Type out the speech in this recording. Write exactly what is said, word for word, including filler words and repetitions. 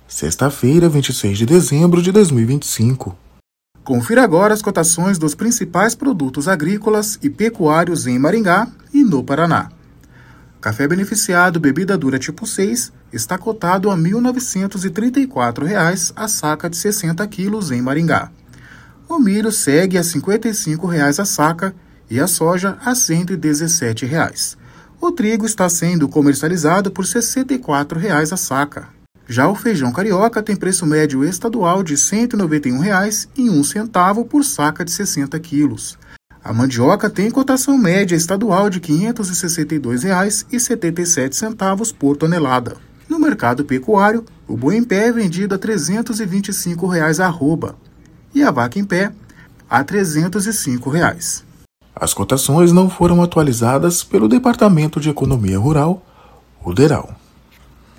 sexta-feira, vinte e seis de dezembro de dois mil e vinte e cinco. Confira agora as cotações dos principais produtos agrícolas e pecuários em Maringá e no Paraná. Café beneficiado bebida dura tipo seis está cotado a mil novecentos e trinta e quatro reais a saca de sessenta quilos em Maringá. O milho segue a cinquenta e cinco reais a saca e a soja a cento e dezessete reais. O trigo está sendo comercializado por sessenta e quatro reais a saca. Já o feijão carioca tem preço médio estadual de cento e noventa e um reais e um centavo por saca de sessenta quilos. A mandioca tem cotação média estadual de quinhentos e sessenta e dois reais e setenta e sete centavos por tonelada. No mercado pecuário, o boi em pé é vendido a trezentos e vinte e cinco reais a arroba e a vaca em pé a trezentos e cinco reais. As cotações não foram atualizadas pelo Departamento de Economia Rural, o DERAL.